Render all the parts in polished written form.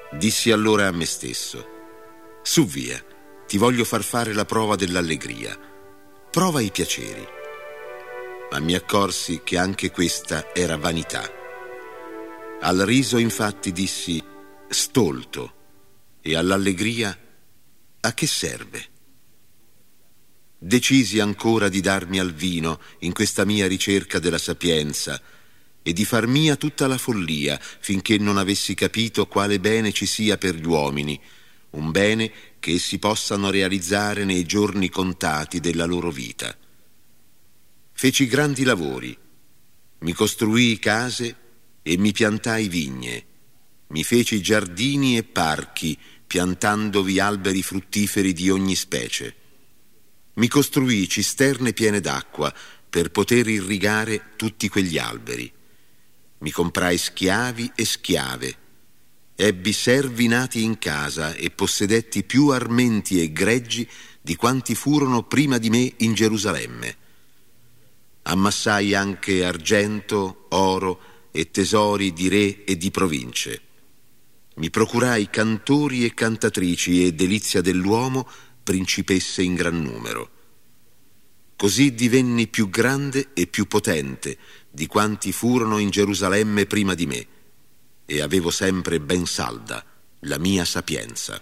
Dissi allora a me stesso: su via, ti voglio far fare la prova dell'allegria. Prova i piaceri. Ma mi accorsi che anche questa era vanità. Al riso infatti dissi: stolto. E all'allegria: a che serve? Decisi ancora di darmi al vino in questa mia ricerca della sapienza e di far mia tutta la follia finché non avessi capito quale bene ci sia per gli uomini, un bene che essi possano realizzare nei giorni contati della loro vita. Feci grandi lavori, mi costruii case e mi piantai vigne, mi feci giardini e parchi, piantandovi alberi fruttiferi di ogni specie. Mi costruii cisterne piene d'acqua per poter irrigare tutti quegli alberi. Mi comprai schiavi e schiave. Ebbi servi nati in casa e possedetti più armenti e greggi di quanti furono prima di me in Gerusalemme. Ammassai anche argento, oro e tesori di re e di province. Mi procurai cantori e cantatrici e delizia dell'uomo, principesse in gran numero. Così divenni più grande e più potente di quanti furono in Gerusalemme prima di me, e avevo sempre ben salda la mia sapienza.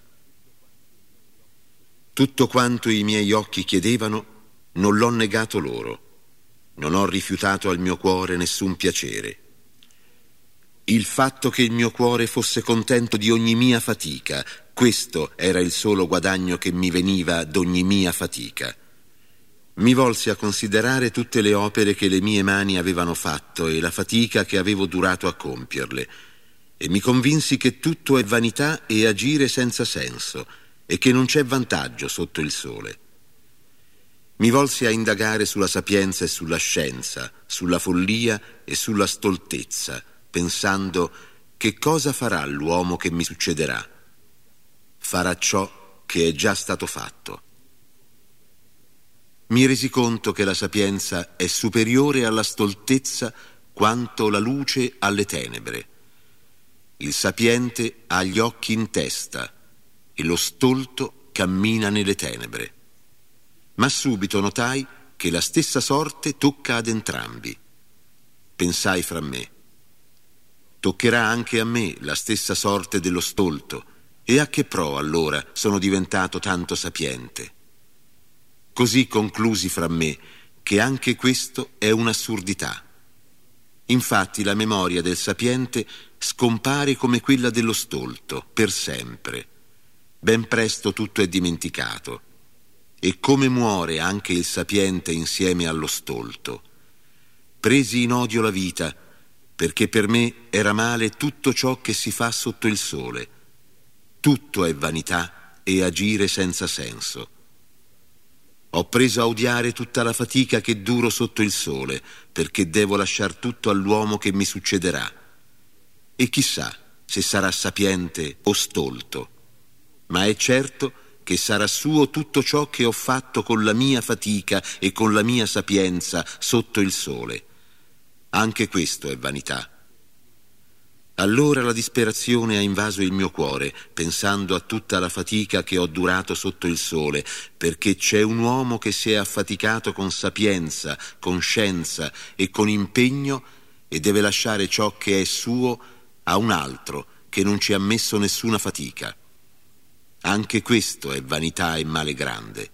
Tutto quanto i miei occhi chiedevano non l'ho negato loro, non ho rifiutato al mio cuore nessun piacere. Il fatto che il mio cuore fosse contento di ogni mia fatica, questo era il solo guadagno che mi veniva d'ogni mia fatica. Mi volsi a considerare tutte le opere che le mie mani avevano fatto e la fatica che avevo durato a compierle, e mi convinsi che tutto è vanità e agire senza senso, e che non c'è vantaggio sotto il sole. Mi volsi a indagare sulla sapienza e sulla scienza, sulla follia e sulla stoltezza, pensando: che cosa farà l'uomo che mi succederà? Farà ciò che è già stato fatto. Mi resi conto che la sapienza è superiore alla stoltezza quanto la luce alle tenebre. Il sapiente ha gli occhi in testa e lo stolto cammina nelle tenebre. Ma subito notai che la stessa sorte tocca ad entrambi. Pensai fra me: toccherà anche a me la stessa sorte dello stolto, e a che pro allora sono diventato tanto sapiente? Così conclusi fra me che anche questo è un'assurdità. Infatti la memoria del sapiente scompare come quella dello stolto, per sempre. Ben presto tutto è dimenticato. E come muore anche il sapiente insieme allo stolto. Presi in odio la vita, perché per me era male tutto ciò che si fa sotto il sole. Tutto è vanità e agire senza senso. Ho preso a odiare tutta la fatica che duro sotto il sole, perché devo lasciar tutto all'uomo che mi succederà. E chissà se sarà sapiente o stolto, ma è certo che sarà suo tutto ciò che ho fatto con la mia fatica e con la mia sapienza sotto il sole. Anche questo è vanità. Allora la disperazione ha invaso il mio cuore, pensando a tutta la fatica che ho durato sotto il sole, perché c'è un uomo che si è affaticato con sapienza, con scienza e con impegno e deve lasciare ciò che è suo a un altro che non ci ha messo nessuna fatica. Anche questo è vanità e male grande.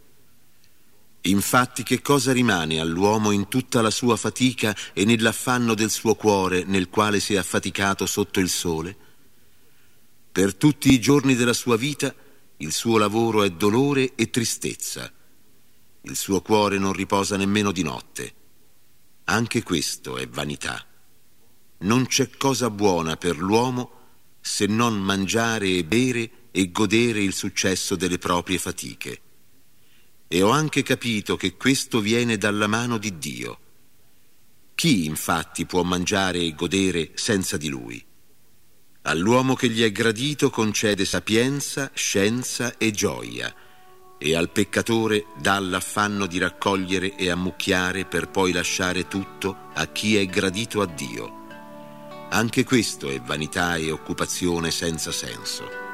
Infatti che cosa rimane all'uomo in tutta la sua fatica e nell'affanno del suo cuore nel quale si è affaticato sotto il sole? Per tutti i giorni della sua vita il suo lavoro è dolore e tristezza. Il suo cuore non riposa nemmeno di notte. Anche questo è vanità. Non c'è cosa buona per l'uomo se non mangiare e bere e godere il successo delle proprie fatiche. E ho anche capito che questo viene dalla mano di Dio. Chi infatti può mangiare e godere senza di Lui? All'uomo che gli è gradito concede sapienza, scienza e gioia, e al peccatore dà l'affanno di raccogliere e ammucchiare per poi lasciare tutto a chi è gradito a Dio. Anche questo è vanità e occupazione senza senso.